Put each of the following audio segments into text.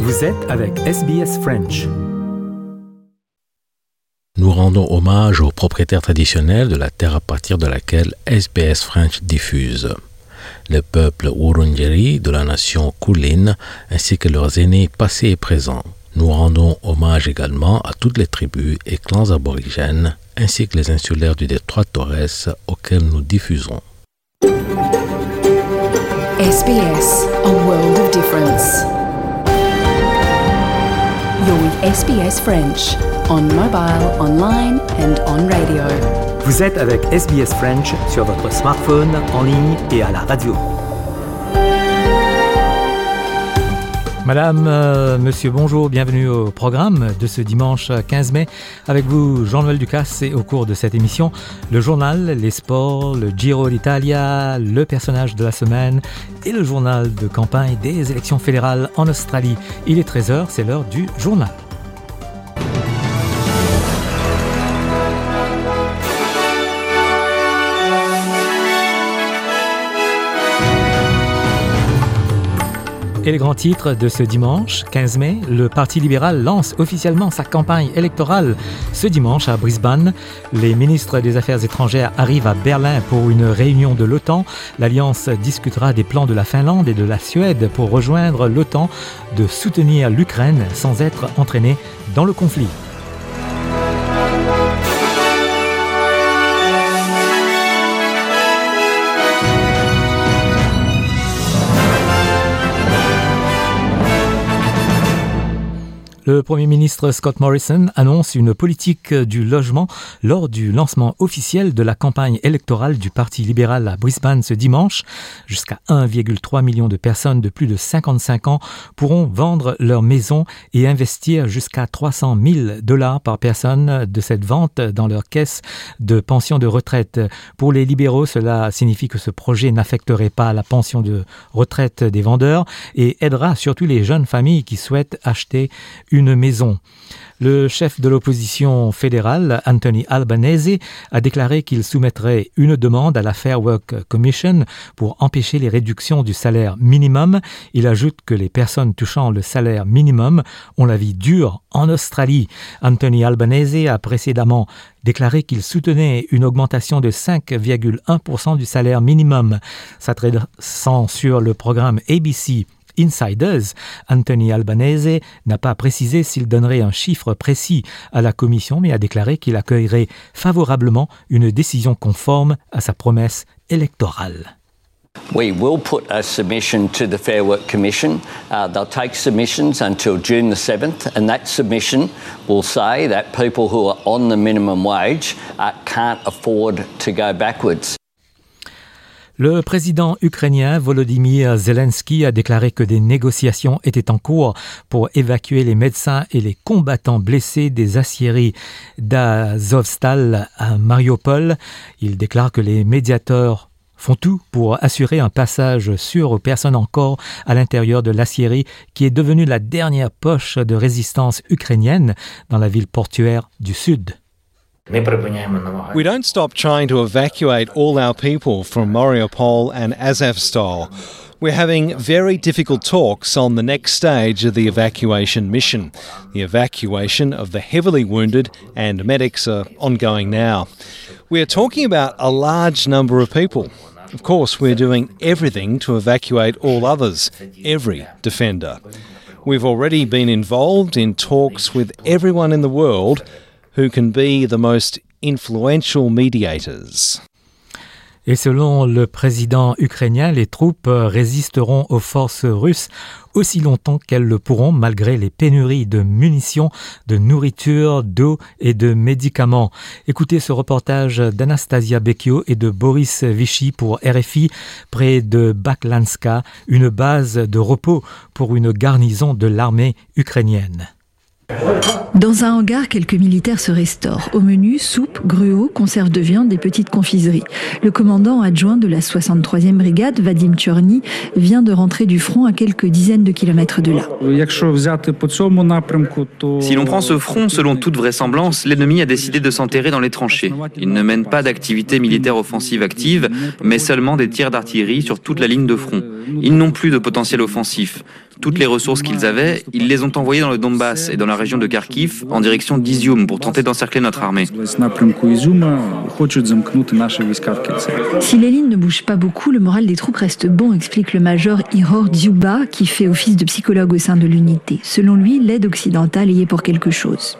Vous êtes avec SBS French. Nous rendons hommage aux propriétaires traditionnels de la terre à partir de laquelle SBS French diffuse. Le peuple Wurundjeri de la nation Kulin ainsi que leurs aînés passés et présents. Nous rendons hommage également à toutes les tribus et clans aborigènes ainsi que les insulaires du détroit Torres auxquels nous diffusons. SBS, a world of difference. You're with SBS French, on mobile, online and on radio. Vous êtes avec SBS French sur votre smartphone, en ligne et à la radio. Madame, monsieur, bonjour, bienvenue au programme de ce dimanche 15 mai. Avec vous, Jean-Noël Ducasse, et au cours de cette émission, le journal, les sports, le Giro d'Italia, le personnage de la semaine et le journal de campagne des élections fédérales en Australie. Il est 13h, c'est l'heure du journal. Et les grands titres de ce dimanche 15 mai, le Parti libéral lance officiellement sa campagne électorale ce dimanche à Brisbane. Les ministres des Affaires étrangères arrivent à Berlin pour une réunion de l'OTAN. L'Alliance discutera des plans de la Finlande et de la Suède pour rejoindre l'OTAN, de soutenir l'Ukraine sans être entraînée dans le conflit. Le Premier ministre Scott Morrison annonce une politique du logement lors du lancement officiel de la campagne électorale du Parti libéral à Brisbane ce dimanche. Jusqu'à 1,3 million de personnes de plus de 55 ans pourront vendre leur maison et investir jusqu'à $300,000 par personne de cette vente dans leur caisse de pension de retraite. Pour les libéraux, cela signifie que ce projet n'affecterait pas la pension de retraite des vendeurs et aidera surtout les jeunes familles qui souhaitent acheter une maison. Le chef de l'opposition fédérale, Anthony Albanese, a déclaré qu'il soumettrait une demande à la Fair Work Commission pour empêcher les réductions du salaire minimum. Il ajoute que les personnes touchant le salaire minimum ont la vie dure en Australie. Anthony Albanese a précédemment déclaré qu'il soutenait une augmentation de 5,1% du salaire minimum. S'adressant sur le programme ABC Insiders, Anthony Albanese n'a pas précisé s'il donnerait un chiffre précis à la commission, mais a déclaré qu'il accueillerait favorablement une décision conforme à sa promesse électorale. We will put a submission to the Fair Work Commission. They'll take submissions until June the 7th, and that submission will say that people who are on the minimum wage can't afford to go backwards. Le président ukrainien Volodymyr Zelensky a déclaré que des négociations étaient en cours pour évacuer les médecins et les combattants blessés des aciéries d'Azovstal à Mariupol. Il déclare que les médiateurs font tout pour assurer un passage sûr aux personnes encore à l'intérieur de l'aciérie qui est devenue la dernière poche de résistance ukrainienne dans la ville portuaire du sud. We don't stop trying to evacuate all our people from Mariupol and Azovstal. We're having very difficult talks on the next stage of the evacuation mission. The evacuation of the heavily wounded and medics are ongoing now. We're talking about a large number of people. Of course, we're doing everything to evacuate all others, every defender. We've already been involved in talks with everyone in the world who can be the most influential mediators. Et selon le président ukrainien, les troupes résisteront aux forces russes aussi longtemps qu'elles le pourront, malgré les pénuries de munitions, de nourriture, d'eau et de médicaments. Écoutez ce reportage d'Anastasia Bekio et de Boris Vichy pour RFI, près de Baklanska, une base de repos pour une garnison de l'armée ukrainienne. Dans un hangar, quelques militaires se restaurent. Au menu, soupe, gruau, conserve de viande et petites confiseries. Le commandant adjoint de la 63e brigade, Vadim Tchorny, vient de rentrer du front à quelques dizaines de kilomètres de là. Si l'on prend ce front, selon toute vraisemblance, l'ennemi a décidé de s'enterrer dans les tranchées. Il ne mène pas d'activité militaire offensive active, mais seulement des tirs d'artillerie sur toute la ligne de front. Ils n'ont plus de potentiel offensif. Toutes les ressources qu'ils avaient, ils les ont envoyées dans le Donbass et dans la région de Kharkiv en direction d'Izium pour tenter d'encercler notre armée. Si les lignes ne bougent pas beaucoup, le moral des troupes reste bon, explique le major Ihor Dziuba, qui fait office de psychologue au sein de l'unité. Selon lui, l'aide occidentale y est pour quelque chose.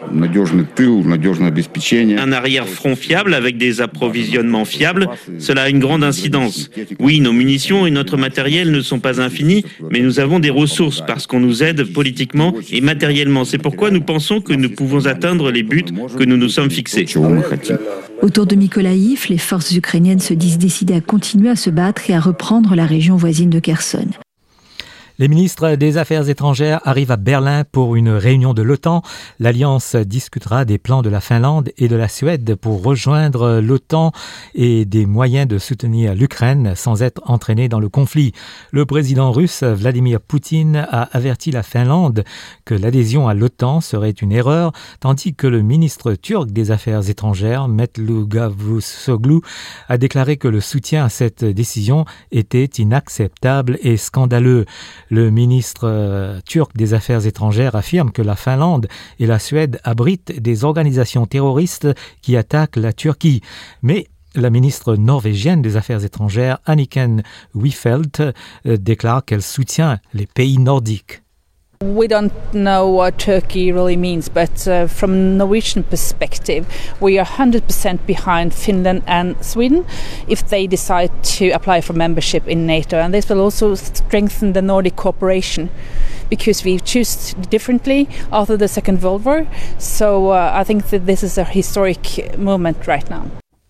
Un arrière-front fiable avec des approvisionnements fiables, cela a une grande incidence. Oui, nos munitions et notre matériel ne sont pas infinis, mais nous avons des ressources parce qu'on nous aide politiquement et matériellement. C'est pourquoi nous pensons que nous pouvons atteindre les buts que nous nous sommes fixés. Autour de Mykolaïv, les forces ukrainiennes se disent décidées à continuer à se battre et à reprendre la région voisine de Kherson. Les ministres des Affaires étrangères arrivent à Berlin pour une réunion de l'OTAN. L'Alliance discutera des plans de la Finlande et de la Suède pour rejoindre l'OTAN et des moyens de soutenir l'Ukraine sans être entraîné dans le conflit. Le président russe Vladimir Poutine a averti la Finlande que l'adhésion à l'OTAN serait une erreur, tandis que le ministre turc des Affaires étrangères, Mevlut Cavusoglu, a déclaré que le soutien à cette décision était inacceptable et scandaleux. Le ministre turc des Affaires étrangères affirme que la Finlande et la Suède abritent des organisations terroristes qui attaquent la Turquie. Mais la ministre norvégienne des Affaires étrangères, Anniken Huitfeldt, déclare qu'elle soutient les pays nordiques. We don't know what Turkey really means, but from a Norwegian perspective, we are 100% behind Finland and Sweden if they decide to apply for membership in NATO. And this will also strengthen the Nordic cooperation because we choose differently after the Second World War. So I think that this is a historic moment right now.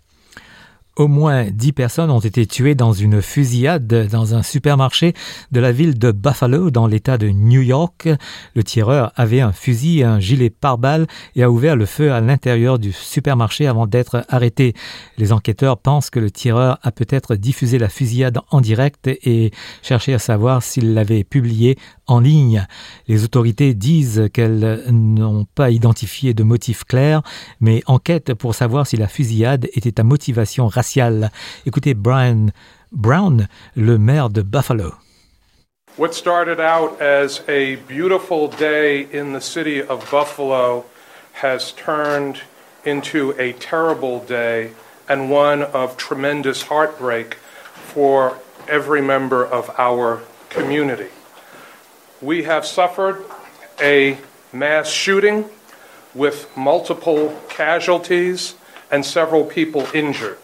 Au moins 10 personnes ont été tuées dans une fusillade dans un supermarché de la ville de Buffalo, dans l'État de New York. Le tireur avait un fusil et un gilet pare-balles et a ouvert le feu à l'intérieur du supermarché avant d'être arrêté. Les enquêteurs pensent que le tireur a peut-être diffusé la fusillade en direct et cherché à savoir s'il l'avait publiée en ligne. Les autorités disent qu'elles n'ont pas identifié de motif clair, mais enquêtent pour savoir si la fusillade était à motivation raciale. Écoutez Brian Brown, le maire de Buffalo. What started out as a beautiful day in the city of Buffalo has turned into a terrible day and one of tremendous heartbreak for every member of our community. We have suffered a mass shooting with multiple casualties and several people injured.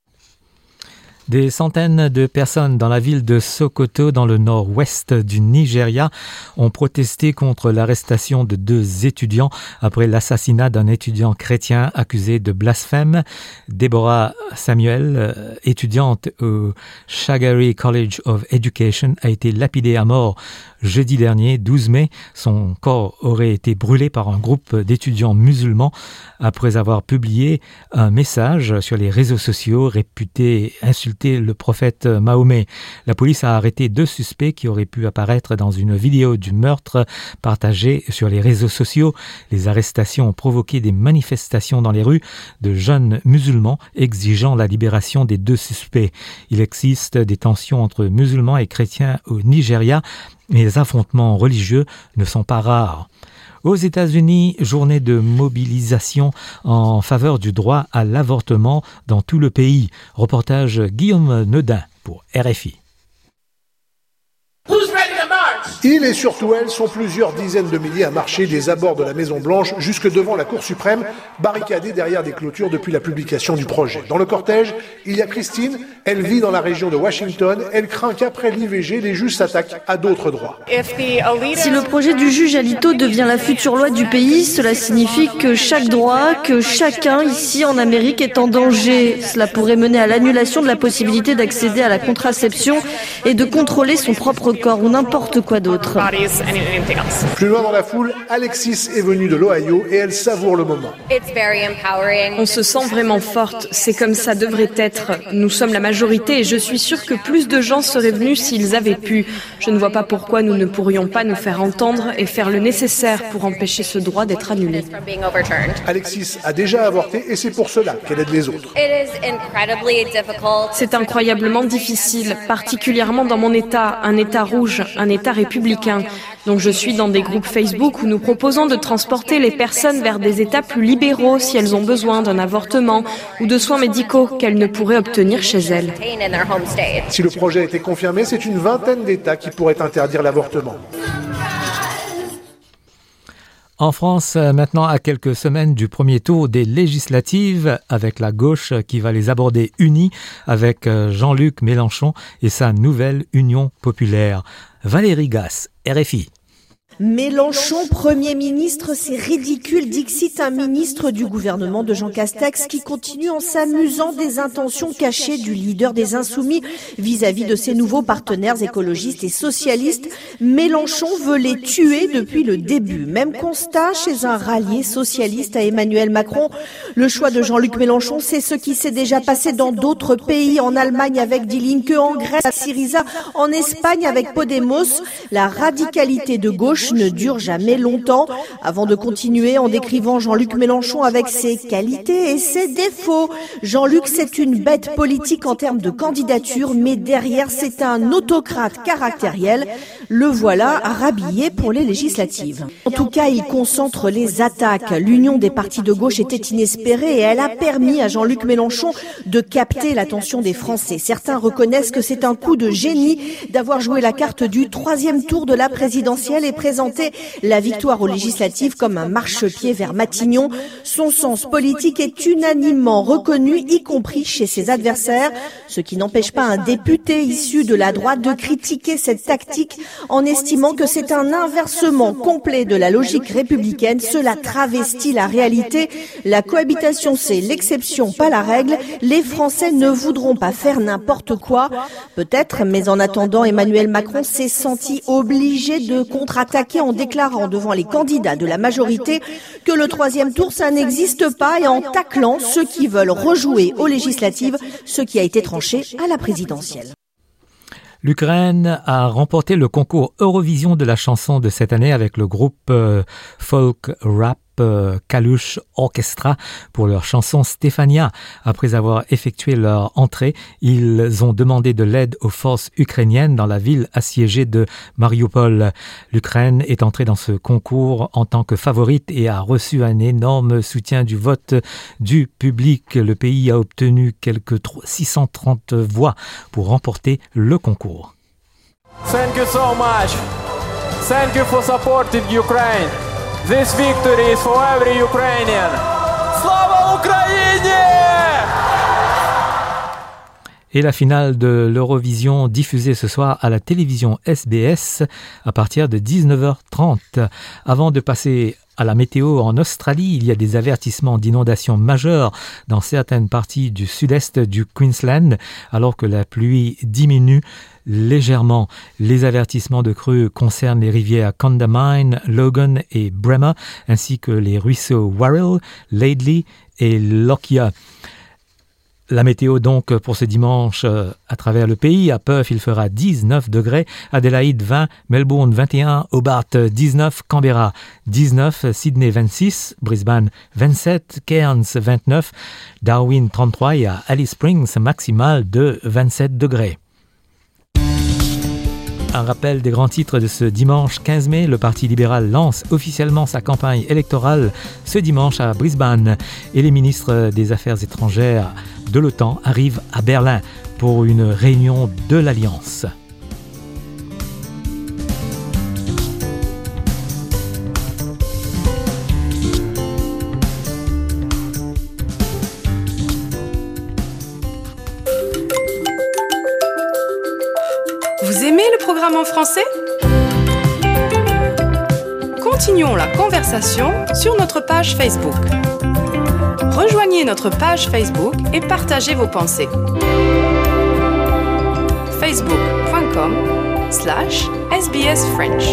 Des centaines de personnes dans la ville de Sokoto, dans le nord-ouest du Nigeria, ont protesté contre l'arrestation de 2 étudiants après l'assassinat d'un étudiant chrétien accusé de blasphème. Deborah Samuel, étudiante au Shagari College of Education, a été lapidée à mort jeudi dernier, 12 mai. Son corps aurait été brûlé par un groupe d'étudiants musulmans après avoir publié un message sur les réseaux sociaux réputé insulter le prophète Mahomet. La police a arrêté 2 suspects qui auraient pu apparaître dans une vidéo du meurtre partagée sur les réseaux sociaux. Les arrestations ont provoqué des manifestations dans les rues de jeunes musulmans exigeant la libération des 2 suspects. Il existe des tensions entre musulmans et chrétiens au Nigeria, mais les affrontements religieux ne sont pas rares. Aux États-Unis, journée de mobilisation en faveur du droit à l'avortement dans tout le pays. Reportage Guillaume Neudin pour RFI. Il et surtout elle sont plusieurs dizaines de milliers à marcher des abords de la Maison-Blanche jusque devant la Cour suprême, barricadée derrière des clôtures depuis la publication du projet. Dans le cortège, il y a Christine, elle vit dans la région de Washington, elle craint qu'après l'IVG, les juges s'attaquent à d'autres droits. Si le projet du juge Alito devient la future loi du pays, cela signifie que chaque droit, que chacun ici en Amérique est en danger. Cela pourrait mener à l'annulation de la possibilité d'accéder à la contraception et de contrôler son propre corps ou n'importe quoi d'autre. Plus loin dans la foule, Alexis est venue de l'Ohio et elle savoure le moment. On se sent vraiment forte, c'est comme ça devrait être. Nous sommes la majorité et je suis sûre que plus de gens seraient venus s'ils avaient pu. Je ne vois pas pourquoi nous ne pourrions pas nous faire entendre et faire le nécessaire pour empêcher ce droit d'être annulé. Alexis a déjà avorté et c'est pour cela qu'elle aide les autres. C'est incroyablement difficile, particulièrement dans mon État, un État rouge, un État républicain. républicains. Donc je suis dans des groupes Facebook où nous proposons de transporter les personnes vers des États plus libéraux si elles ont besoin d'un avortement ou de soins médicaux qu'elles ne pourraient obtenir chez elles. Si le projet a été confirmé, c'est une vingtaine d'États qui pourraient interdire l'avortement. En France, maintenant à quelques semaines du premier tour des législatives, avec la gauche qui va les aborder unis avec Jean-Luc Mélenchon et sa nouvelle Union populaire. Valérie Gasse, RFI. Mélenchon, Premier ministre, c'est ridicule, dixit un ministre du gouvernement de Jean Castex qui continue en s'amusant des intentions cachées du leader des Insoumis vis-à-vis de ses nouveaux partenaires écologistes et socialistes. Mélenchon veut les tuer depuis le début. Même constat chez un rallié socialiste à Emmanuel Macron. Le choix de Jean-Luc Mélenchon, c'est ce qui s'est déjà passé dans d'autres pays, en Allemagne avec Die Linke, en Grèce à Syriza, en Espagne avec Podemos. La radicalité de gauche ne dure jamais longtemps. Avant de continuer en décrivant Jean-Luc Mélenchon avec ses qualités et ses défauts. Jean-Luc, c'est une bête politique en termes de candidature, mais derrière, c'est un autocrate caractériel. Le voilà rhabillé pour les législatives. En tout cas, il concentre les attaques. L'union des partis de gauche était inespérée et elle a permis à Jean-Luc Mélenchon de capter l'attention des Français. Certains reconnaissent que c'est un coup de génie d'avoir joué la carte du troisième tour de la présidentielle et présenté la victoire aux législatives comme un marchepied vers Matignon. Son sens politique est unanimement reconnu, y compris chez ses adversaires, ce qui n'empêche pas un député issu de la droite de critiquer cette tactique en estimant que c'est un inversement complet de la logique républicaine. Cela travestit la réalité. La cohabitation, c'est l'exception, pas la règle. Les Français ne voudront pas faire n'importe quoi. Peut-être, mais en attendant, Emmanuel Macron s'est senti obligé de contre-attaquer en déclarant devant les candidats de la majorité que le troisième tour, ça n'existe pas, et en taclant ceux qui veulent rejouer aux législatives ce qui a été tranché à la présidentielle. L'Ukraine a remporté le concours Eurovision de la chanson de cette année avec le groupe folk rap Kalush Orchestra pour leur chanson Stefania. Après avoir effectué leur entrée, ils ont demandé de l'aide aux forces ukrainiennes dans la ville assiégée de Mariupol. L'Ukraine est entrée dans ce concours en tant que favorite et a reçu un énorme soutien du vote du public. Le pays a obtenu quelques 630 voix pour remporter le concours. Thank you so much. Thank you for supporting Ukraine. This victory is for every Ukrainian. Slava Ukraini! Et la finale de l'Eurovision diffusée ce soir à la télévision SBS à partir de 19h30. Avant de passer à la météo en Australie, il y a des avertissements d'inondations majeures dans certaines parties du sud-est du Queensland, alors que la pluie diminue légèrement. Les avertissements de crue concernent les rivières Condamine, Logan et Bremer, ainsi que les ruisseaux Warrell, Laidley et Lockyer. La météo donc pour ce dimanche à travers le pays. À Perth, il fera 19 degrés, Adélaïde 20, Melbourne 21, Hobart 19, Canberra 19, Sydney 26, Brisbane 27, Cairns 29, Darwin 33 et à Alice Springs maximal de 27 degrés. Un rappel des grands titres de ce dimanche 15 mai, le Parti libéral lance officiellement sa campagne électorale ce dimanche à Brisbane et les ministres des Affaires étrangères de l'OTAN arrivent à Berlin pour une réunion de l'Alliance. Vous aimez le programme en français ? Continuons la conversation sur notre page Facebook. Rejoignez notre page Facebook et partagez vos pensées. facebook.com/SBS French.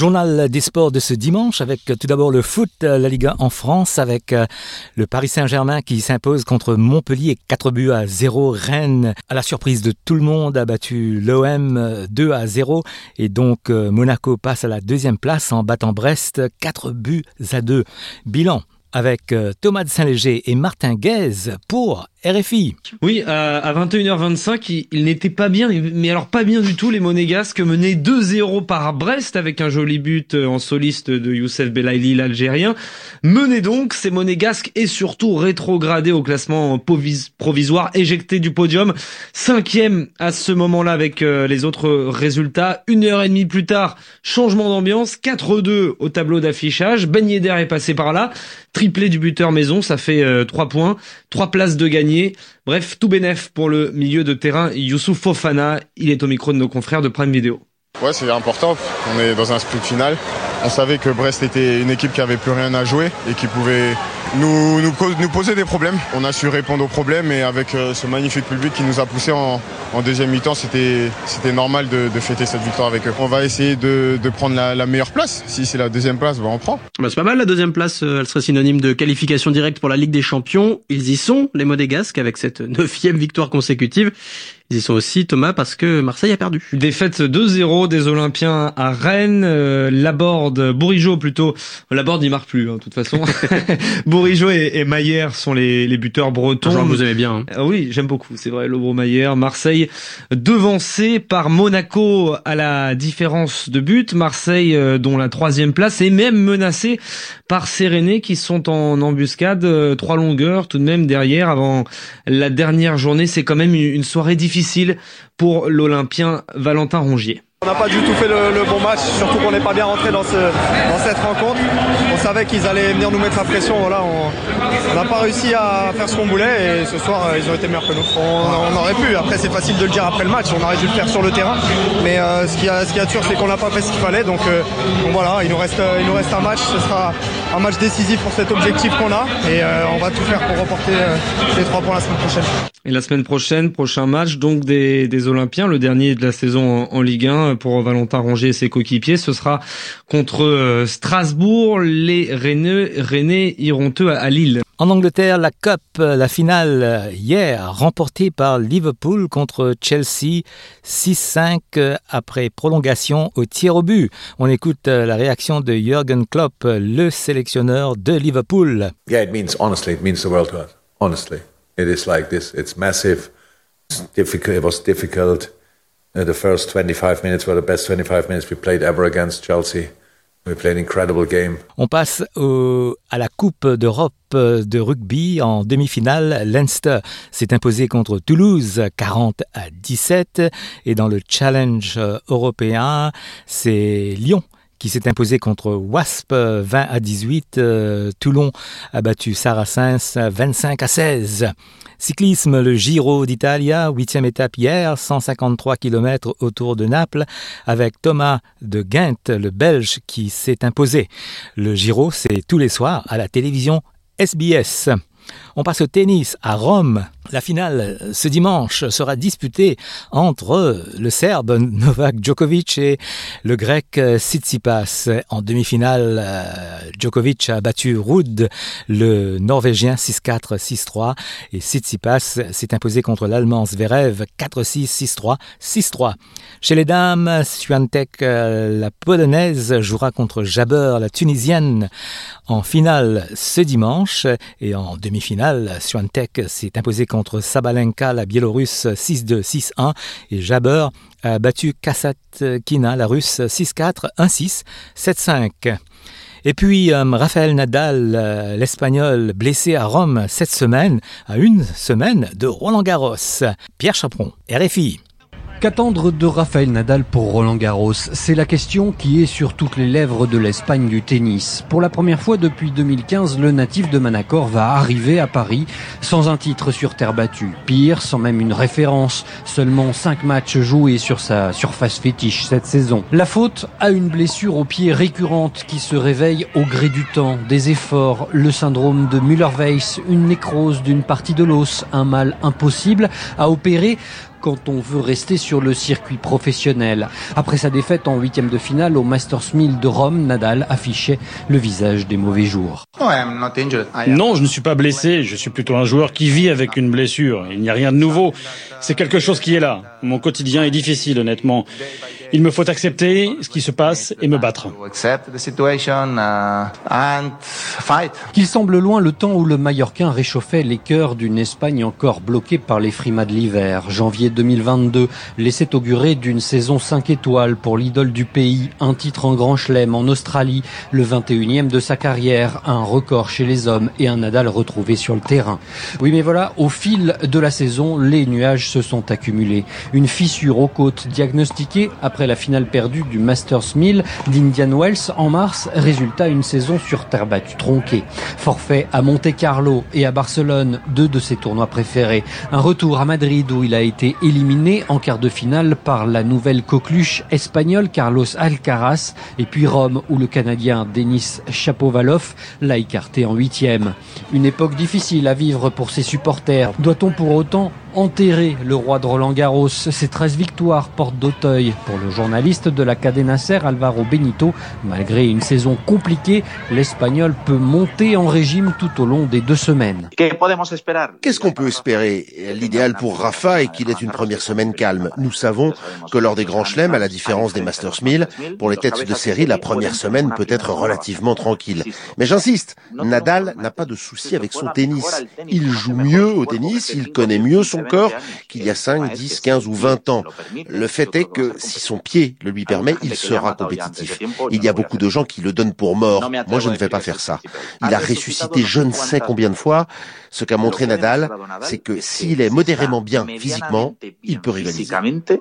Journal des sports de ce dimanche avec tout d'abord le foot, la Ligue 1 en France avec le Paris Saint-Germain qui s'impose contre Montpellier 4-0. Rennes, à la surprise de tout le monde, a battu l'OM 2-0 et donc Monaco passe à la deuxième place en battant Brest 4-2. Bilan avec Thomas de Saint-Léger et Martin Guez pour RFI. Oui, à 21h25, il n'était pas bien, mais alors pas bien du tout. Les Monégasques menaient 2-0 par Brest avec un joli but en soliste de Youssef Belaïli, l'Algérien. Menaient donc ces Monégasques et surtout rétrogradés au classement provisoire, éjectés du podium. 5e à ce moment-là avec les autres résultats. 1h30 plus tard, changement d'ambiance, 4-2 au tableau d'affichage. Ben Yedder est passé par là. Triplé du buteur maison, ça fait 3 points, 3 places de gagné. Bref, tout bénef pour le milieu de terrain Youssouf Fofana. Il est au micro de nos confrères de Prime Video. Ouais, c'est important. On est dans un split final. On savait que Brest était une équipe qui avait plus rien à jouer et qui pouvait nous poser des problèmes. On a su répondre aux problèmes et avec ce magnifique public qui nous a poussé en deuxième mi-temps, c'était normal de fêter cette victoire avec eux. On va essayer de prendre la meilleure place. Si c'est la deuxième place, on prend. C'est pas mal la deuxième place, elle serait synonyme de qualification directe pour la Ligue des Champions. Ils y sont, les Monégasques, avec cette 9e victoire consécutive. Ils y sont aussi, Thomas, parce que Marseille a perdu. Défaite 2-0 des Olympiens à Rennes. Bourigeaud plutôt. Laborde, il marque plus, de toute façon. Bourigeaud et Mayer sont les buteurs bretons. Genre, vous aimez bien. Oui, j'aime beaucoup, c'est vrai, Lobro Mayer. Marseille devancé par Monaco à la différence de but. Marseille, dont la 3e place, est même menacée par ces Rennais qui sont en embuscade. 3 longueurs tout de même derrière avant la dernière journée. C'est quand même une soirée difficile pour l'Olympien Valentin Rongier. On n'a pas du tout fait le bon match, surtout qu'on n'est pas bien rentré dans cette rencontre. On savait qu'ils allaient venir nous mettre la pression. Voilà, on n'a pas réussi à faire ce qu'on voulait et ce soir ils ont été meilleurs que nous. On aurait pu, après c'est facile de le dire après le match, on aurait dû le faire sur le terrain. Mais ce qui est sûr c'est qu'on n'a pas fait ce qu'il fallait. Donc voilà, il nous reste un match, ce sera un match décisif pour cet objectif qu'on a et on va tout faire pour remporter les 3 points la semaine prochaine. Et la semaine prochaine, prochain match donc des Olympiens, le dernier de la saison en Ligue 1 pour Valentin Rongier et ses coéquipiers. Ce sera contre Strasbourg. Les Rennais iront eux à Lille. En Angleterre, la Cup, la finale hier, remportée par Liverpool contre Chelsea, 6-5 après prolongation au tir au but. On écoute la réaction de Jürgen Klopp, le sélectionneur de Liverpool. Yeah, it means the world to us. Honestly, it is like this. It's massive. It was difficult. The first 25 minutes were the best 25 minutes we played ever against Chelsea. We played an incredible game. On passe à la Coupe d'Europe de rugby en demi-finale. Leinster s'est imposé contre Toulouse 40-17 et dans le challenge européen, c'est Lyon qui s'est imposé contre Wasp 20-18. Toulon a battu Saracens 25-16. Cyclisme, le Giro d'Italia, 8e étape hier, 153 km autour de Naples, avec Thomas de Ghent, le Belge, qui s'est imposé. Le Giro, c'est tous les soirs à la télévision SBS. On passe au tennis à Rome. La finale ce dimanche sera disputée entre le Serbe Novak Djokovic et le Grec Tsitsipas. En demi-finale, Djokovic a battu Ruud, le Norvégien 6-4, 6-3 et Tsitsipas s'est imposé contre l'Allemand Zverev 4-6, 6-3, 6-3. Chez les dames, Swiatek, la Polonaise, jouera contre Jabeur, la Tunisienne, en finale ce dimanche. Et en demi-finale, Swiatek s'est imposé contre Sabalenka, la Biélorusse, 6-2, 6-1. Et Jabeur a battu Kasatkina, la Russe, 6-4, 1-6, 7-5. Et puis Rafael Nadal, l'Espagnol, blessé à Rome cette semaine, à une semaine de Roland-Garros. Pierre Chaperon, RFI. Qu'attendre de Rafael Nadal pour Roland-Garros? C'est la question qui est sur toutes les lèvres de l'Espagne du tennis. Pour la première fois depuis 2015, le natif de Manacor va arriver à Paris sans un titre sur terre battue. Pire, sans même une référence. Seulement 5 matchs joués sur sa surface fétiche cette saison. La faute à une blessure au pied récurrente qui se réveille au gré du temps, des efforts, le syndrome de Müller-Weiss, une nécrose d'une partie de l'os, un mal impossible à opérer quand on veut rester sur le circuit professionnel. Après sa défaite en 8e de finale au Masters 1000 de Rome, Nadal affichait le visage des mauvais jours. Non, je ne suis pas blessé, je suis plutôt un joueur qui vit avec une blessure. Il n'y a rien de nouveau, c'est quelque chose qui est là. Mon quotidien est difficile, honnêtement. Il me faut accepter ce qui se passe et me battre. Qu'il semble loin le temps où le Mallorquin réchauffait les cœurs d'une Espagne encore bloquée par les frimas de l'hiver. Janvier 2022 laissait augurer d'une saison 5 étoiles pour l'idole du pays. Un titre en Grand Chelem en Australie, le 21e de sa carrière, un record chez les hommes et un Nadal retrouvé sur le terrain. Oui, mais voilà, au fil de la saison, les nuages se sont accumulés. Une fissure aux côtes diagnostiquée après la finale perdue du Masters 1000 d'Indian Wells en mars, résultat une saison sur terre battue tronquée. Forfait à Monte-Carlo et à Barcelone, deux de ses tournois préférés. Un retour à Madrid où il a été éliminé en quart de finale par la nouvelle coqueluche espagnole Carlos Alcaraz, et puis Rome où le Canadien Denis Shapovalov l'a écarté en 8e. Une époque difficile à vivre pour ses supporters. Doit-on pour autant enterrer le roi de Roland-Garros? Ses 13 victoires portent d'Auteuil. Pour le journaliste de la Cadena Ser, Alvaro Benito, malgré une saison compliquée, l'Espagnol peut monter en régime tout au long des 2 semaines. Qu'est-ce qu'on peut espérer? L'idéal pour Rafa est qu'il ait une première semaine calme. Nous savons que lors des grands chelems, à la différence des Masters 1000, pour les têtes de série, la première semaine peut être relativement tranquille. Mais j'insiste, Nadal n'a pas de souci avec son tennis. Il joue mieux au tennis, il connaît mieux son corps qu'il y a 5, 10, 15 ou 20 ans. Le fait est que si son pied le lui permet, il sera compétitif. Il y a beaucoup de gens qui le donnent pour mort. Moi, je ne vais pas faire ça. Il a ressuscité je ne sais combien de fois. Ce qu'a montré Nadal, c'est que s'il est modérément bien physiquement, il peut rivaliser.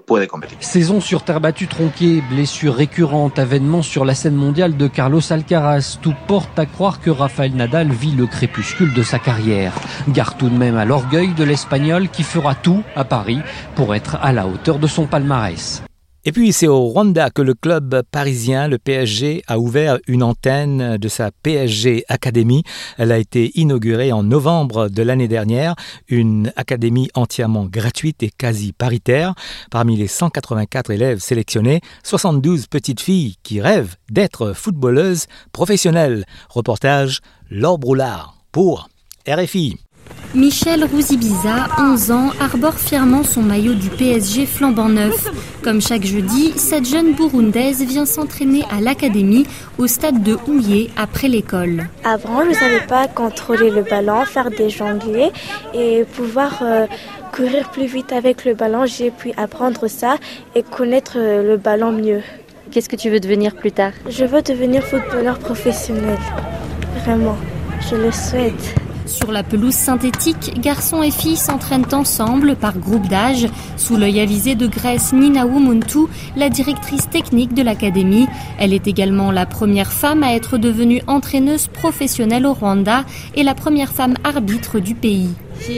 Saison sur terre battue tronquée, blessure récurrente, avènement sur la scène mondiale de Carlos Alcaraz. Tout porte à croire que Rafael Nadal vit le crépuscule de sa carrière. Gare tout de même à l'orgueil de l'Espagnol qui fera tout à Paris pour être à la hauteur de son palmarès. Et puis c'est au Rwanda que le club parisien, le PSG, a ouvert une antenne de sa PSG Academy. Elle a été inaugurée en novembre de l'année dernière, une académie entièrement gratuite et quasi paritaire. Parmi les 184 élèves sélectionnés, 72 petites filles qui rêvent d'être footballeuses professionnelles. Reportage Laure Broulard pour RFI. Michel Rouzibiza, 11 ans, arbore fièrement son maillot du PSG flambant neuf. Comme chaque jeudi, cette jeune Burundaise vient s'entraîner à l'académie au stade de Houillé après l'école. Avant, je ne savais pas contrôler le ballon, faire des jonglées et pouvoir courir plus vite avec le ballon. J'ai pu apprendre ça et connaître le ballon mieux. Qu'est-ce que tu veux devenir plus tard? Je veux devenir footballeur professionnel. Vraiment, je le souhaite. Sur la pelouse synthétique, garçons et filles s'entraînent ensemble par groupe d'âge, sous l'œil avisé de Grace Ninawu-Muntu, la directrice technique de l'académie. Elle est également la première femme à être devenue entraîneuse professionnelle au Rwanda et la première femme arbitre du pays.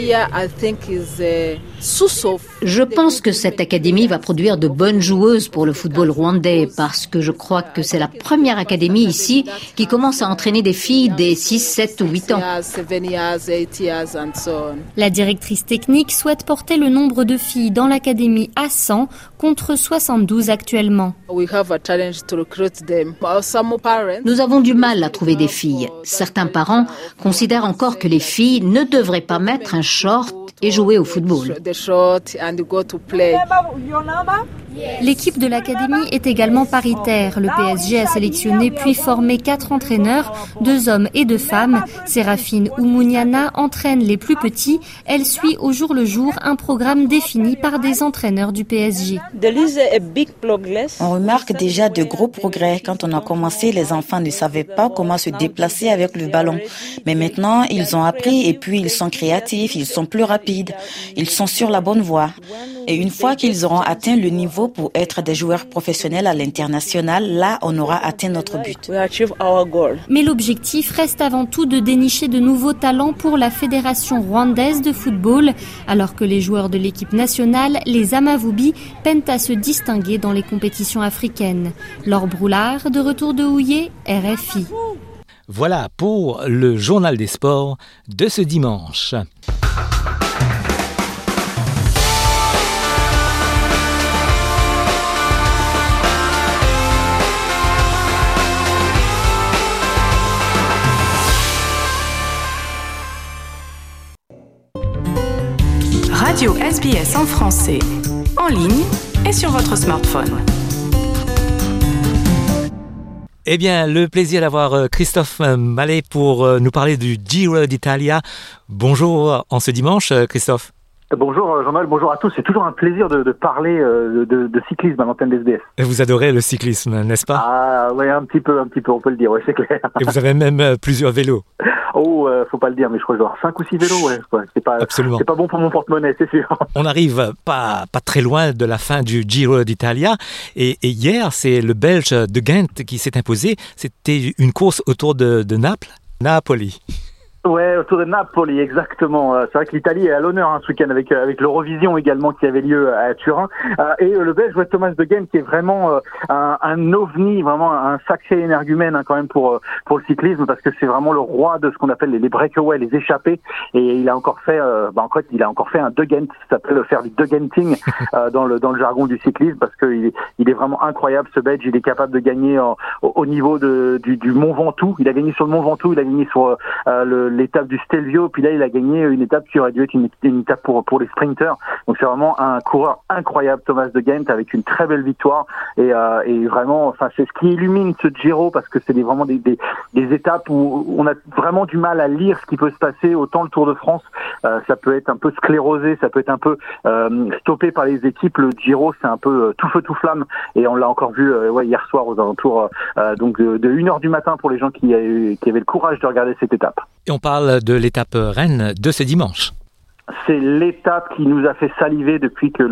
Je pense que cette académie va produire de bonnes joueuses pour le football rwandais parce que je crois que c'est la première académie ici qui commence à entraîner des filles dès 6, 7 ou 8 ans. La directrice technique souhaite porter le nombre de filles dans l'académie à 100 contre 72 actuellement. Nous avons du mal à trouver des filles. Certains parents considèrent encore que les filles ne devraient pas mettre un short et jouer au football. L'équipe de l'académie est également paritaire. Le PSG a sélectionné puis formé 4 entraîneurs, 2 hommes et 2 femmes. Séraphine Oumouniana entraîne les plus petits. Elle suit au jour le jour un programme défini par des entraîneurs du PSG. On remarque déjà de gros progrès. Quand on a commencé, les enfants ne savaient pas comment se déplacer avec le ballon. Mais maintenant, ils ont appris et puis ils sont créatifs, ils sont plus rapides. Ils sont sur la bonne voie. Et une fois qu'ils auront atteint le niveau pour être des joueurs professionnels à l'international, là, on aura atteint notre but. Mais l'objectif reste avant tout de dénicher de nouveaux talents pour la Fédération rwandaise de football, alors que les joueurs de l'équipe nationale, les Amavubi, peinent à se distinguer dans les compétitions africaines. Laure Broulard, de retour de Houillé, RFI. Voilà pour le journal des sports de ce dimanche. radio SBS en français, en ligne et sur votre smartphone. Eh bien, le plaisir d'avoir Christophe Mallet pour nous parler du Giro d'Italia. Bonjour en ce dimanche, Christophe. Bonjour Jean-Noël, bonjour à tous. C'est toujours un plaisir de parler de cyclisme à l'antenne d'SBS. Et vous adorez le cyclisme, n'est-ce pas? Ah oui, un petit peu, on peut le dire, ouais, c'est clair. Et vous avez même plusieurs vélos. Oh, faut pas le dire, mais je crois que je dois avoir 5 ou 6 vélos, ouais. C'est pas bon pour mon porte-monnaie, c'est sûr. On arrive pas très loin de la fin du Giro d'Italia. Et hier, c'est le Belge de Ghent qui s'est imposé. C'était une course autour de Napoli. Ouais, autour de Napoli, exactement. C'est vrai que l'Italie est à l'honneur ce week-end avec l'Eurovision également qui avait lieu à Turin. Et le Belge Thomas de Ghent qui est vraiment un ovni, vraiment un sacré énergumène quand même pour le cyclisme, parce que c'est vraiment le roi de ce qu'on appelle les breakaways, les échappées. Et il a encore fait un De Ghent, ça s'appelle faire du De Genting dans le jargon du cyclisme, parce que il est vraiment incroyable ce Belge. Il est capable de gagner au niveau du Mont Ventoux. Il a gagné sur le Mont Ventoux, il a gagné sur l'étape du Stelvio, puis là il a gagné une étape qui aurait dû être une étape pour les sprinters. Donc c'est vraiment un coureur incroyable, Thomas de Ghent, avec une très belle victoire et vraiment, enfin c'est ce qui illumine ce Giro, parce que c'est vraiment des étapes où on a vraiment du mal à lire ce qui peut se passer. Autant le Tour de France, ça peut être un peu sclérosé, ça peut être un peu stoppé par les équipes. Le Giro, c'est un peu tout feu tout flamme, et on l'a encore vu hier soir aux alentours donc de 1h du matin pour les gens qui avaient le courage de regarder cette étape. Et on parle de l'étape Rennes de ce dimanche. C'est l'étape qui nous a fait saliver depuis que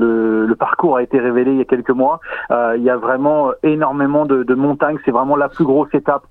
le parcours a été révélé il y a quelques mois. Il y a vraiment énormément de montagnes. C'est vraiment la plus grosse étape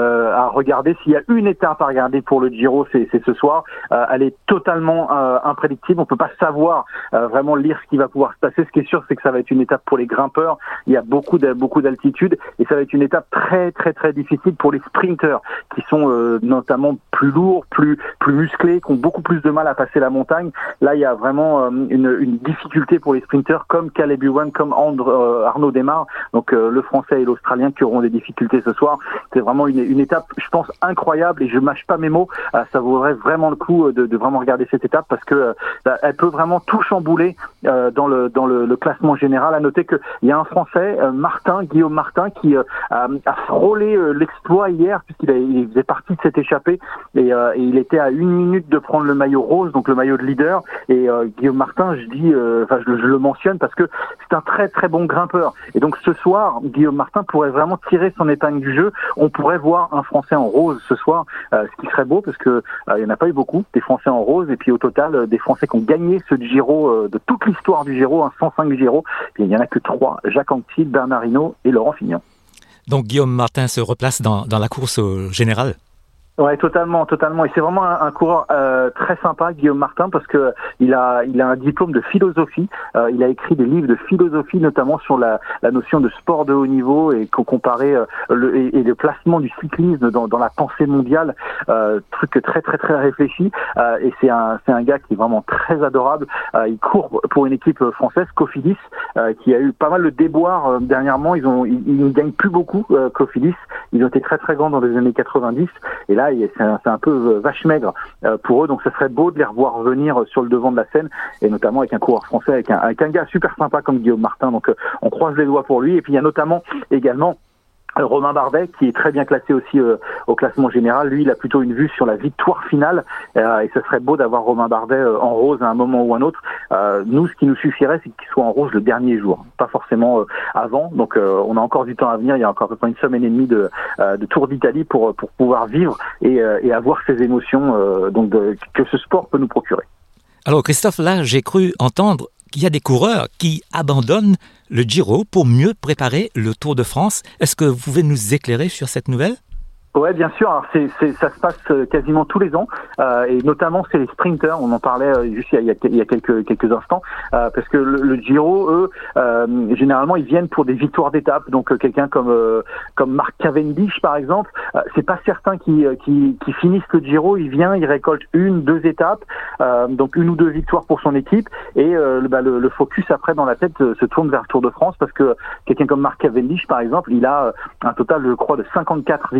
à regarder. S'il y a une étape à regarder pour le Giro, c'est ce soir. Elle est totalement imprédictible. On peut pas savoir vraiment lire ce qui va pouvoir se passer. Ce qui est sûr, c'est que ça va être une étape pour les grimpeurs. Il y a beaucoup d'altitude, et ça va être une étape très très très difficile pour les sprinters, qui sont notamment plus lourds, plus musclés, qui ont beaucoup plus de mal à passer la montagne. Là, il y a vraiment une difficulté pour les sprinters comme Caleb Ewan, comme Arnaud Démare, donc le Français et l'Australien, qui auront des difficultés ce soir. C'est vraiment une étape, je pense, incroyable, et je mâche pas mes mots. Ça vaudrait vraiment le coup de vraiment regarder cette étape, parce que elle peut vraiment tout chambouler dans le classement général. À noter qu'il y a un Français, Guillaume Martin, qui a frôlé l'exploit hier, puisqu'il faisait partie de cette échappée, et il était à 1 minute de prendre le maillot rose, donc le maillot de leader. Et Guillaume Martin, je le mentionne parce que c'est un très très bon grimpeur. Et donc ce soir, Guillaume Martin pourrait vraiment tirer son épingle du jeu. On pourrait voir un Français en rose ce soir, ce qui serait beau, parce que il y en a pas eu beaucoup des Français en rose. Et puis au total, des Français qui ont gagné ce Giro de toute l'histoire du Giro, 105 Giro, il y en a que 3: Jacques Anquetil, Bernard Hinault et Laurent Fignon. Donc Guillaume Martin se replace dans la course générale. Ouais, totalement. Et c'est vraiment un coureur très sympa, Guillaume Martin, parce que il a un diplôme de philosophie. Il a écrit des livres de philosophie, notamment sur la notion de sport de haut niveau, et comparer le placement du cyclisme dans la pensée mondiale. Truc très très très réfléchi. Et c'est un gars qui est vraiment très adorable. Il court pour une équipe française, Cofidis, qui a eu pas mal de déboires dernièrement. Ils ne gagnent plus beaucoup, Cofidis. Ils ont été très très grands dans les années 90. Et là, c'est un peu vache maigre pour eux, donc ce serait beau de les revoir revenir sur le devant de la scène, et notamment avec un coureur français, avec un gars super sympa comme Guillaume Martin. Donc on croise les doigts pour lui. Et puis il y a notamment également Romain Bardet, qui est très bien classé aussi au classement général. Lui, il a plutôt une vue sur la victoire finale, et ce serait beau d'avoir Romain Bardet en rose à un moment ou un autre. Nous, ce qui nous suffirait, c'est qu'il soit en rose le dernier jour, pas forcément avant. Donc on a encore du temps à venir. Il y a encore à peu près 1 semaine et demie de Tour d'Italie pour pouvoir vivre et avoir ces émotions que ce sport peut nous procurer. Alors Christophe, là, j'ai cru entendre qu'il y a des coureurs qui abandonnent le Giro pour mieux préparer le Tour de France. Est-ce que vous pouvez nous éclairer sur cette nouvelle ? Ouais, bien sûr. Alors ça se passe quasiment tous les ans, et notamment c'est les sprinters. On en parlait juste il y a quelques instants, parce que le Giro, eux, généralement, ils viennent pour des victoires d'étape. Donc quelqu'un comme Mark Cavendish, par exemple, c'est pas certain qu'il finisse le Giro. Il vient, il récolte 1-2 étapes, donc 1 ou 2 victoires pour son équipe, et le focus après dans la tête se tourne vers le Tour de France, parce que quelqu'un comme Mark Cavendish, par exemple, il a un total, je crois, de 54 victoires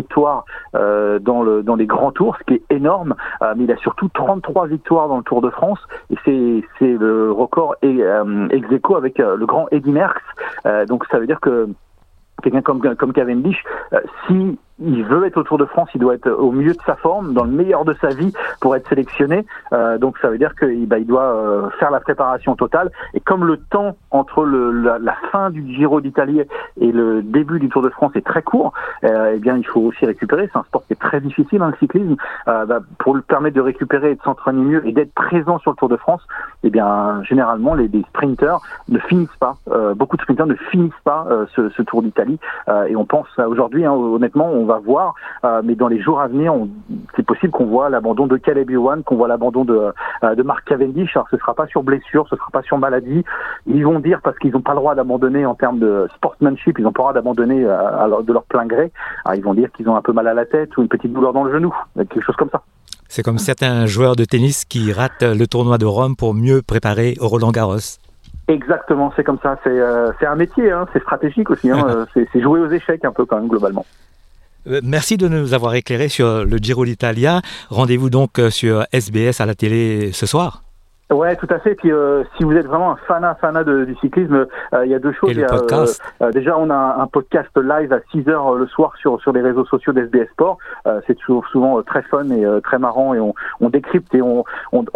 dans les grands tours, ce qui est énorme, mais il a surtout 33 victoires dans le Tour de France, et c'est le record ex aequo avec le grand Eddy Merckx. Donc ça veut dire que quelqu'un comme Cavendish, si il veut être au Tour de France, il doit être au mieux de sa forme, dans le meilleur de sa vie pour être sélectionné. Donc ça veut dire qu'il doit faire la préparation totale. Et comme le temps entre la fin du Giro d'Italie et le début du Tour de France est très court, eh bien il faut aussi récupérer. C'est un sport qui est très difficile, le cyclisme. Pour lui permettre de récupérer et de s'entraîner mieux et d'être présent sur le Tour de France, eh bien généralement les sprinters ne finissent pas. Beaucoup de sprinters ne finissent pas ce Tour d'Italie. Et on pense aujourd'hui, honnêtement, on va voir, mais dans les jours à venir, c'est possible qu'on voit l'abandon de Caleb Ewan, qu'on voit l'abandon de Mark Cavendish. Alors ce sera pas sur blessure, ce sera pas sur maladie. Ils vont dire, parce qu'ils n'ont pas le droit d'abandonner en termes de sportsmanship, ils n'ont pas le droit d'abandonner de leur plein gré. Alors ils vont dire qu'ils ont un peu mal à la tête ou une petite douleur dans le genou, quelque chose comme ça. C'est comme certains joueurs de tennis qui ratent le tournoi de Rome pour mieux préparer au Roland-Garros. Exactement, c'est comme ça. C'est un métier, c'est stratégique aussi. C'est jouer aux échecs un peu quand même globalement. Merci de nous avoir éclairé sur le Giro d'Italia. Rendez-vous donc sur SBS à la télé ce soir. Ouais, tout à fait. Puis si vous êtes vraiment un fanat du cyclisme, il y a deux choses. Et le podcast. Déjà, on a un podcast live à 6h le soir sur les réseaux sociaux d'SBS Sport. C'est toujours souvent très fun et très marrant, et on décrypte et on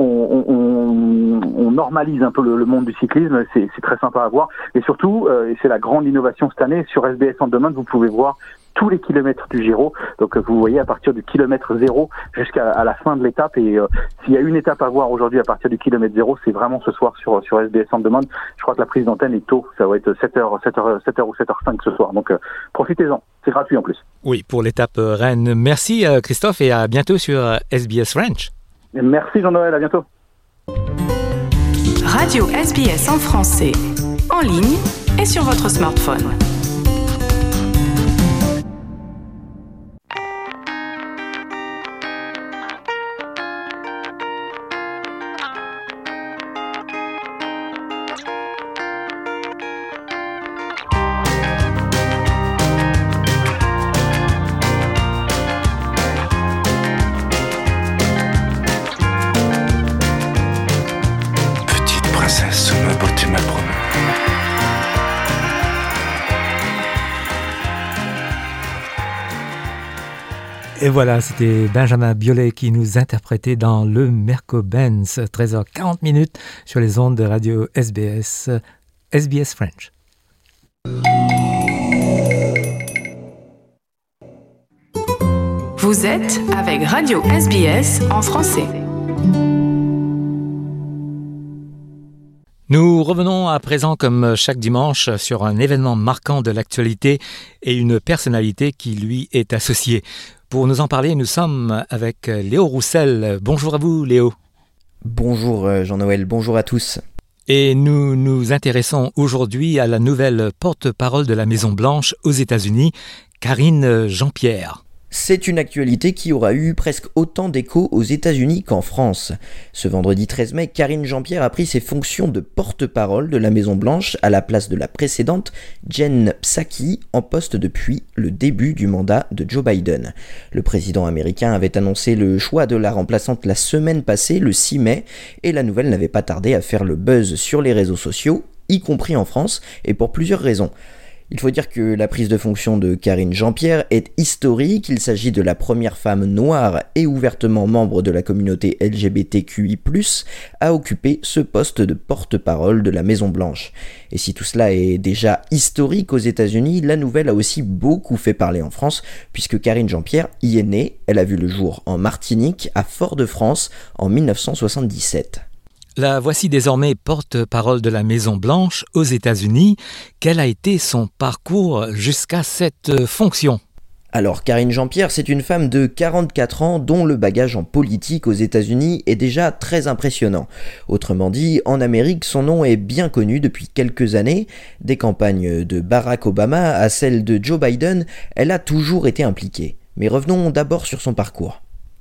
normalise un peu le monde du cyclisme. C'est très sympa à voir. Et surtout, et c'est la grande innovation cette année, sur SBS On Demand, vous pouvez voir tous les kilomètres du Giro. Donc vous voyez à partir du kilomètre 0 jusqu'à la fin de l'étape. Et s'il y a une étape à voir aujourd'hui à partir du kilomètre 0, c'est vraiment ce soir sur SBS On Demand. Je crois que la prise d'antenne est tôt. Ça va être 7h ou 7h05 ce soir. Donc profitez-en. C'est gratuit en plus. Oui, pour l'étape Rennes. Merci Christophe, et à bientôt sur SBS French. Et merci Jean-Noël, à bientôt. Radio SBS en français, en ligne et sur votre smartphone. Et voilà, c'était Benjamin Biolay qui nous interprétait dans le Merco-Benz, 13h40 sur les ondes de radio SBS French. Vous êtes avec Radio SBS en français. Nous revenons à présent, comme chaque dimanche, sur un événement marquant de l'actualité et une personnalité qui lui est associée. Pour nous en parler, nous sommes avec Léo Roussel. Bonjour à vous, Léo. Bonjour Jean-Noël, bonjour à tous. Et nous nous intéressons aujourd'hui à la nouvelle porte-parole de la Maison-Blanche aux États-Unis, Karine Jean-Pierre. C'est une actualité qui aura eu presque autant d'écho aux États-Unis qu'en France. Ce vendredi 13 mai, Karine Jean-Pierre a pris ses fonctions de porte-parole de la Maison-Blanche à la place de la précédente, Jen Psaki, en poste depuis le début du mandat de Joe Biden. Le président américain avait annoncé le choix de la remplaçante la semaine passée, le 6 mai, et la nouvelle n'avait pas tardé à faire le buzz sur les réseaux sociaux, y compris en France, et pour plusieurs raisons. Il faut dire que la prise de fonction de Karine Jean-Pierre est historique. Il s'agit de la première femme noire et ouvertement membre de la communauté LGBTQI+, à occuper ce poste de porte-parole de la Maison-Blanche. Et si tout cela est déjà historique aux États-Unis, la nouvelle a aussi beaucoup fait parler en France, puisque Karine Jean-Pierre y est née. Elle a vu le jour en Martinique, à Fort-de-France, en 1977. La voici désormais porte-parole de la Maison-Blanche aux États-Unis. Quel a été son parcours jusqu'à cette fonction ? Alors, Karine Jean-Pierre, c'est une femme de 44 ans dont le bagage en politique aux États-Unis est déjà très impressionnant. Autrement dit, en Amérique, son nom est bien connu depuis quelques années. Des campagnes de Barack Obama à celles de Joe Biden, elle a toujours été impliquée. Mais revenons d'abord sur son parcours.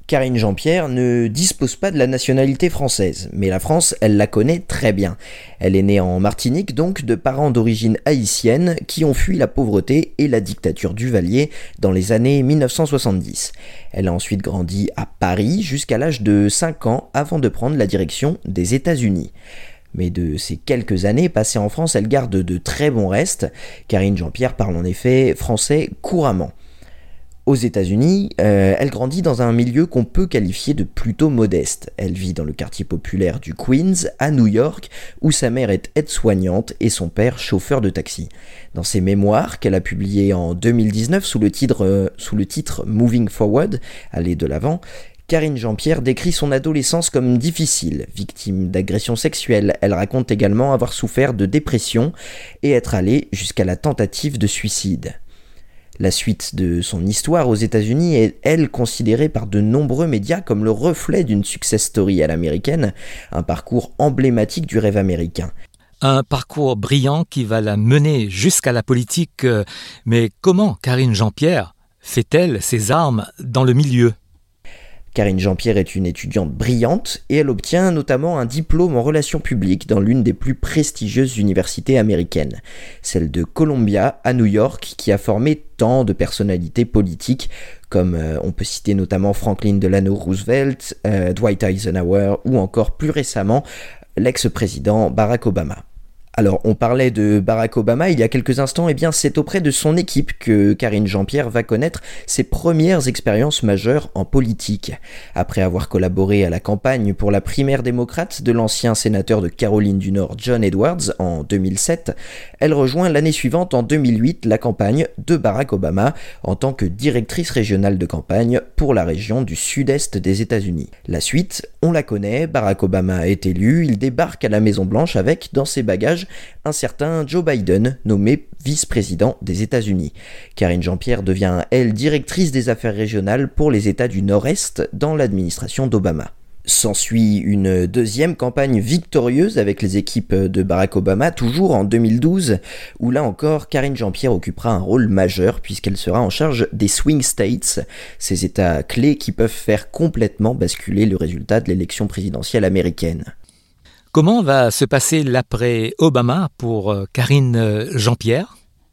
Karine Jean-Pierre ne dispose pas de la nationalité française, mais la France, elle la connaît très bien. Elle est née en Martinique, donc de parents d'origine haïtienne qui ont fui la pauvreté et la dictature Duvalier dans les années 1970. Elle a ensuite grandi à Paris jusqu'à l'âge de 5 ans avant de prendre la direction des États-Unis. Mais de ces quelques années passées en France, elle garde de très bons restes. Karine Jean-Pierre parle en effet français couramment. Aux États-Unis, elle grandit dans un milieu qu'on peut qualifier de plutôt modeste. Elle vit dans le quartier populaire du Queens, à New York, où sa mère est aide-soignante et son père chauffeur de taxi. Dans ses mémoires, qu'elle a publiées en 2019 sous le titre Moving Forward, aller de l'avant, Karine Jean-Pierre décrit son adolescence comme difficile. Victime d'agressions sexuelles, elle raconte également avoir souffert de dépression et être allée jusqu'à la tentative de suicide. La suite de son histoire aux États-Unis est, elle, considérée par de nombreux médias comme le reflet d'une success story à l'américaine, un parcours emblématique du rêve américain. Un parcours brillant qui va la mener jusqu'à la politique. Mais comment Karine Jean-Pierre fait-elle ses armes dans le milieu ? Karine Jean-Pierre est une étudiante brillante et elle obtient notamment un diplôme en relations publiques dans l'une des plus prestigieuses universités américaines, celle de Columbia à New York, qui a formé tant de personnalités politiques comme on peut citer notamment Franklin Delano Roosevelt, Dwight Eisenhower ou encore plus récemment l'ex-président Barack Obama. Alors, on parlait de Barack Obama il y a quelques instants, et bien c'est auprès de son équipe que Karine Jean-Pierre va connaître ses premières expériences majeures en politique. Après avoir collaboré à la campagne pour la primaire démocrate de l'ancien sénateur de Caroline du Nord John Edwards en 2007, elle rejoint l'année suivante en 2008 la campagne de Barack Obama en tant que directrice régionale de campagne pour la région du sud-est des États-Unis. La suite, on la connaît, Barack Obama est élu, il débarque à la Maison-Blanche avec, dans ses bagages, un certain Joe Biden, nommé vice-président des États-Unis. Karine Jean-Pierre devient, elle, directrice des affaires régionales pour les États du Nord-Est dans l'administration d'Obama. S'ensuit une deuxième campagne victorieuse avec les équipes de Barack Obama, toujours en 2012, où là encore, Karine Jean-Pierre occupera un rôle majeur puisqu'elle sera en charge des swing states, ces États clés qui peuvent faire complètement basculer le résultat de l'élection présidentielle américaine. Comment va se passer l'après-Obama pour Karine Jean-Pierre ?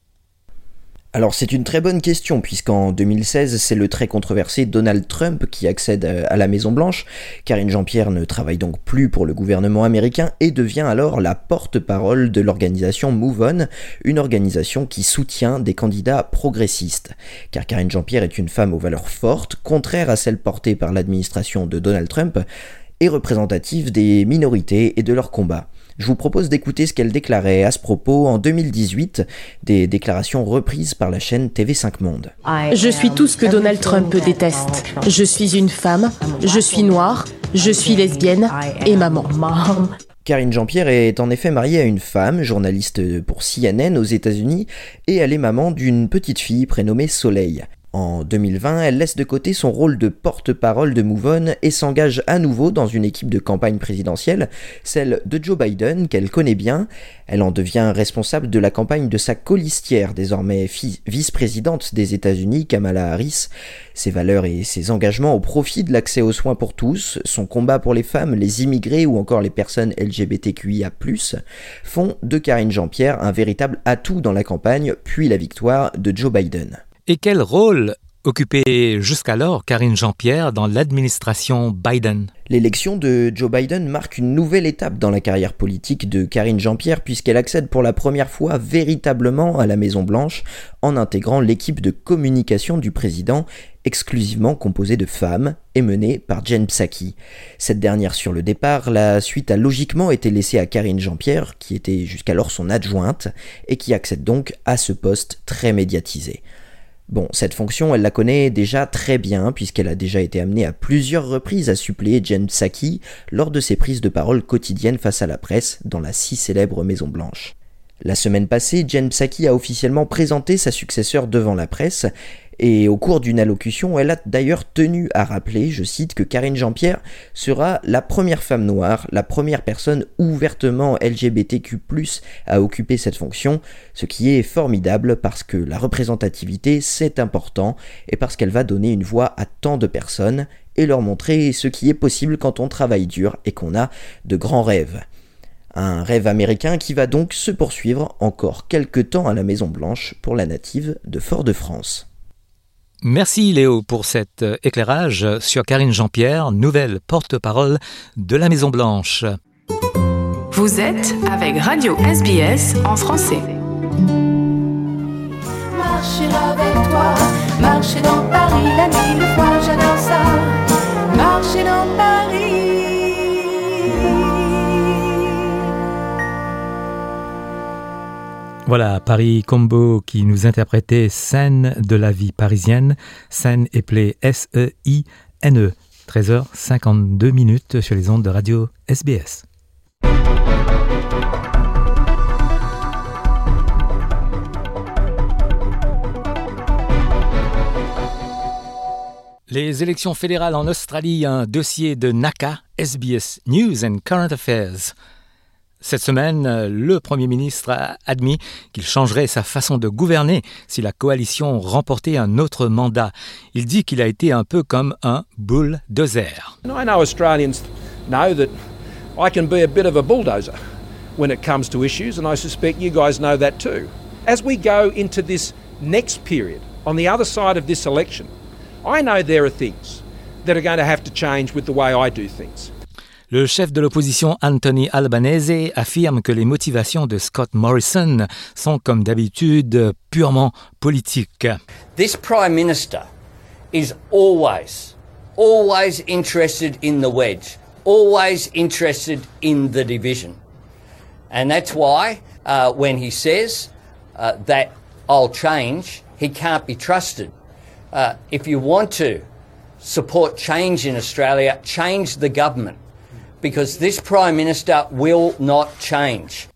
Alors c'est une très bonne question puisqu'en 2016 c'est le très controversé Donald Trump qui accède à la Maison-Blanche. Karine Jean-Pierre ne travaille donc plus pour le gouvernement américain et devient alors la porte-parole de l'organisation Move On, une organisation qui soutient des candidats progressistes. Car Karine Jean-Pierre est une femme aux valeurs fortes, contraire à celles portées par l'administration de Donald Trump, et représentative des minorités et de leurs combats. Je vous propose d'écouter ce qu'elle déclarait à ce propos en 2018, des déclarations reprises par la chaîne TV5 Monde. Je suis tout ce que Donald Trump déteste. Je suis une femme, je suis noire, je suis lesbienne et maman. Karine Jean-Pierre est en effet mariée à une femme, journaliste pour CNN aux États-Unis, et elle est maman d'une petite fille prénommée Soleil. En 2020, elle laisse de côté son rôle de porte-parole de Move On et s'engage à nouveau dans une équipe de campagne présidentielle, celle de Joe Biden, qu'elle connaît bien. Elle en devient responsable de la campagne de sa colistière, désormais vice-présidente des États-Unis, Kamala Harris. Ses valeurs et ses engagements au profit de l'accès aux soins pour tous, son combat pour les femmes, les immigrés ou encore les personnes LGBTQIA+, font de Karine Jean-Pierre un véritable atout dans la campagne, puis la victoire de Joe Biden. Et quel rôle occupait jusqu'alors Karine Jean-Pierre dans l'administration Biden ? L'élection de Joe Biden marque une nouvelle étape dans la carrière politique de Karine Jean-Pierre puisqu'elle accède pour la première fois véritablement à la Maison-Blanche en intégrant l'équipe de communication du président, exclusivement composée de femmes et menée par Jen Psaki. Cette dernière sur le départ, la suite a logiquement été laissée à Karine Jean-Pierre, qui était jusqu'alors son adjointe, et qui accède donc à ce poste très médiatisé. Bon, cette fonction, elle la connaît déjà très bien, puisqu'elle a déjà été amenée à plusieurs reprises à suppléer Jen Psaki lors de ses prises de parole quotidiennes face à la presse dans la si célèbre Maison-Blanche. La semaine passée, Jen Psaki a officiellement présenté sa successeur devant la presse, et au cours d'une allocution, elle a d'ailleurs tenu à rappeler, je cite, que Karine Jean-Pierre sera la première femme noire, la première personne ouvertement LGBTQ+, à occuper cette fonction, ce qui est formidable parce que la représentativité c'est important et parce qu'elle va donner une voix à tant de personnes et leur montrer ce qui est possible quand on travaille dur et qu'on a de grands rêves. Un rêve américain qui va donc se poursuivre encore quelques temps à la Maison-Blanche pour la native de Fort-de-France. Merci Léo pour cet éclairage sur Karine Jean-Pierre, nouvelle porte-parole de la Maison-Blanche. Vous êtes avec Radio SBS en français. Marcher avec toi, marcher dans Paris, la nuit, le fois, j'adore ça. Marcher dans Paris. Voilà, Paris Combo qui nous interprétait Scène de la vie parisienne, Scène éplée S-E-I-N-E, 13h52 sur les ondes de Radio SBS. Les élections fédérales en Australie, un dossier de NACA, SBS News and Current Affairs. Cette semaine, le Premier ministre a admis qu'il changerait sa façon de gouverner si la coalition remportait un autre mandat. Il dit qu'il a été un peu comme un bulldozer. I know Australians know that I can be a bit of a bulldozer when it comes to issues, and I suspect you guys know that too. As we go into this next period, on the other side of this election, I know there are things that are going to have to change with the way I do things. Le chef de l'opposition Anthony Albanese affirme que les motivations de Scott Morrison sont comme d'habitude purement politiques. This Prime Minister is always interested in the wedge, always interested in the division. And that's why when he says that I'll change, he can't be trusted. If you want to support change in Australia, change the government. Because this Prime Minister will not change.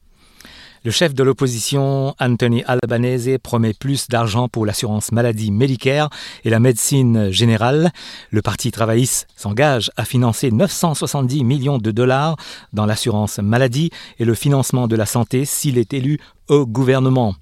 Le chef de l'opposition, Anthony Albanese, promet plus d'argent pour l'assurance maladie Medicare et la médecine générale. Le Parti travailliste s'engage à financer 970 millions de dollars dans l'assurance maladie et le financement de la santé s'il est élu au gouvernement.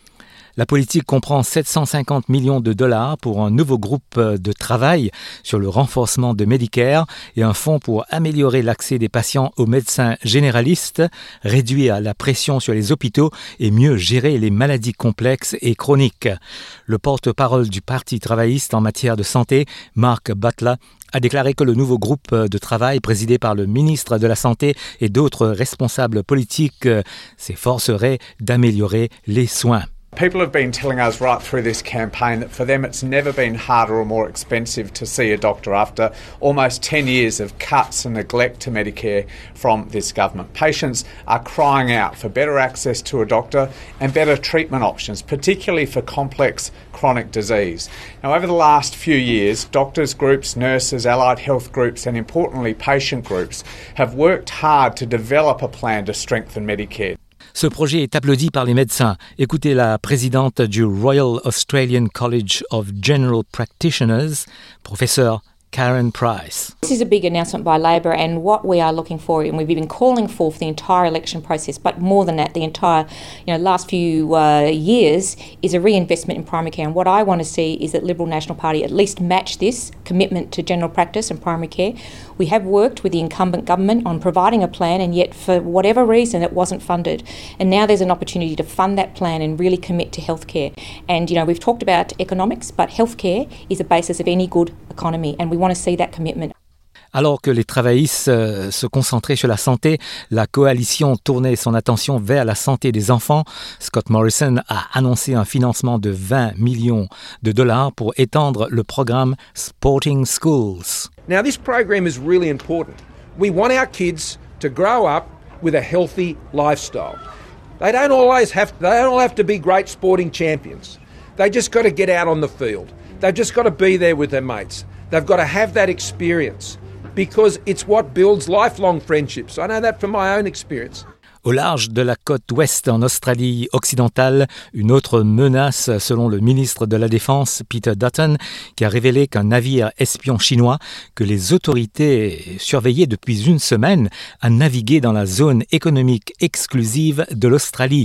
La politique comprend 750 millions de dollars pour un nouveau groupe de travail sur le renforcement de Medicare et un fonds pour améliorer l'accès des patients aux médecins généralistes, réduire la pression sur les hôpitaux et mieux gérer les maladies complexes et chroniques. Le porte-parole du Parti travailliste en matière de santé, Mark Butler, a déclaré que le nouveau groupe de travail présidé par le ministre de la Santé et d'autres responsables politiques s'efforcerait d'améliorer les soins. People have been telling us right through this campaign that for them it's never been harder or more expensive to see a doctor after almost 10 years of cuts and neglect to Medicare from this government. Patients are crying out for better access to a doctor and better treatment options, particularly for complex chronic disease. Now, over the last few years, doctors' groups, nurses, allied health groups and importantly patient groups have worked hard to develop a plan to strengthen Medicare. Ce projet est applaudi par les médecins. Écoutez la présidente du Royal Australian College of General Practitioners, professeur Karen Price. This is a big announcement by Labor, and what we are looking for, and we've been calling for the entire election process, but more than that, the entire last few years, is a reinvestment in primary care. And what I want to see is that Liberal National Party at least match this commitment to general practice and primary care. We have worked with the incumbent government on providing a plan, and yet for whatever reason it wasn't funded. And now there's an opportunity to fund that plan and really commit to healthcare. And we've talked about economics, but healthcare is the basis of any good economy, and we want to see that commitment. Alors que les travaillistes se concentraient sur la santé, la coalition tournait son attention vers la santé des enfants. Scott Morrison a annoncé un financement de 20 millions de dollars pour étendre le programme Sporting Schools. Now, this program is really important. We want our kids to grow up with a healthy lifestyle. They don't all have to be great sporting champions. They just got to get out on the field. They've just got to be there with their mates. They've got to have that experience because it's what builds lifelong friendships. I know that from my own experience. Au large de la côte ouest en Australie occidentale, une autre menace selon le ministre de la Défense Peter Dutton qui a révélé qu'un navire espion chinois que les autorités surveillaient depuis une semaine a navigué dans la zone économique exclusive de l'Australie.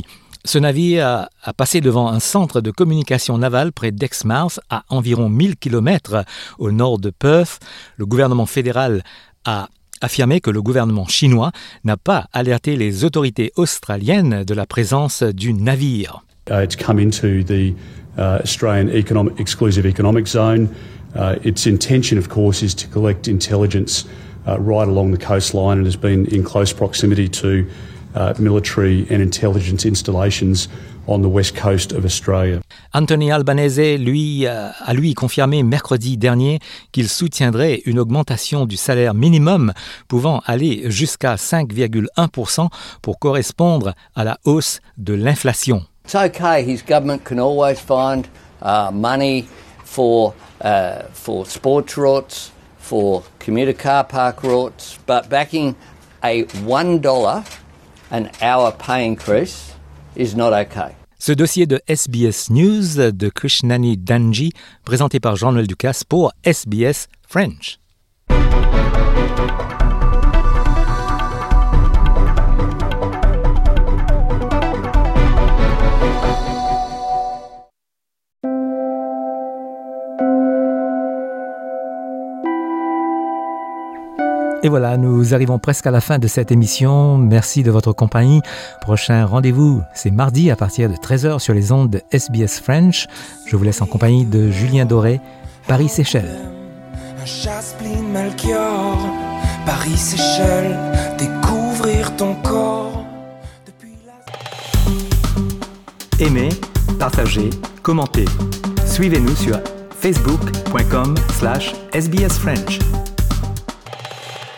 Ce navire a passé devant un centre de communication navale près d'Exmouth, à environ 1000 km au nord de Perth. Le gouvernement fédéral a affirmé que le gouvernement chinois n'a pas alerté les autorités australiennes de la présence du navire. It's come into the Australian exclusive economic zone. Its intention, of course, is to collect intelligence right along the coastline and has been in close proximity to military and intelligence installations on the west coast of Australia. Anthony Albanese, a confirmé mercredi dernier qu'il soutiendrait une augmentation du salaire minimum pouvant aller jusqu'à 5,1% pour correspondre à la hausse de l'inflation. It's okay, his government can always find money for sports routes, for commuter car park routes, but backing a $1 an hour pay increase is not okay. Ce dossier de SBS News de Krishnani Danji, présenté par Jean-Noël Ducasse pour SBS French. Et voilà, nous arrivons presque à la fin de cette émission. Merci de votre compagnie. Prochain rendez-vous, c'est mardi à partir de 13h sur les ondes de SBS French. Je vous laisse en compagnie de Julien Doré, Paris-Seychelles. Un Chasse-Pline Melchior, Paris-Seychelles, découvrir ton corps. Aimez, partagez, commentez. Suivez-nous sur facebook.com/sbsfrench.